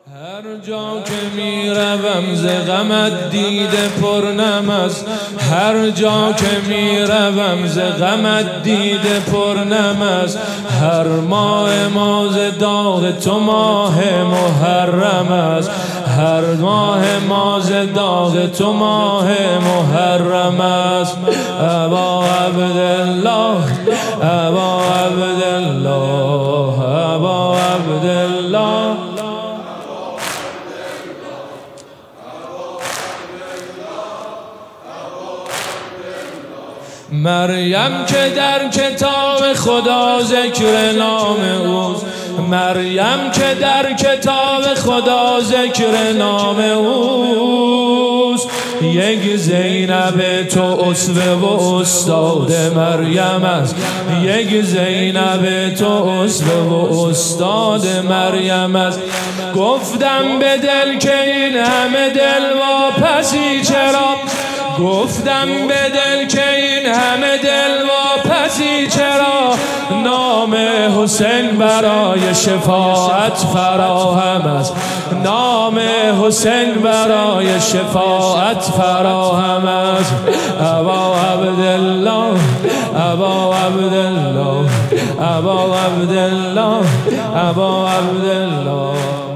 هر جا که میروم ز غمت دیده پرنم است، هر جا که میروم ز غمت دیده پرنم است. هر ماه ما ز داغ تو ماه محرم است، هر ماه ما ز داغ تو ماه محرم است. ابا عبدالله ابا عبدالله ابا عبدالله مریم که در کتاب خدا ذکر نام اوست، مریم که در کتاب خدا ذکر نام اوست. یک زینب تو اسوه و استاد مریم است، یک زینب تو اسوه و استاد مریم است. گفتم به دل که این همه دل واپسی چرا، گفتم به دل که این همه دل واپسی چرا. نام حسین برای شفاعت فراهم است، نام حسین برای شفاعت فراهم است. ابا عبدالله ابا عبدالله ابا عبدالله ابا عبدالله